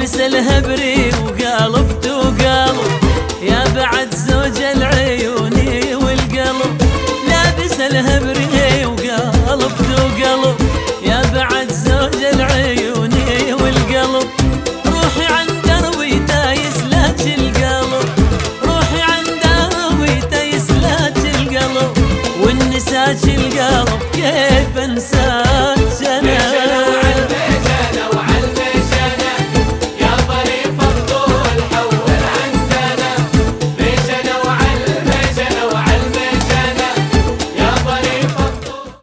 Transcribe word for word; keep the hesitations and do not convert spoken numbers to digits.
لابس الهبري وقالب وقالب، يا بعد زوج العيوني والقلب. لابس الهبري وقالب وقالب، يا بعد زوج العيوني والقلب. روحي عن دربي تايس لا القلب، روحي عن دربي تايس لا القلب. والنساء القلب كيف انساه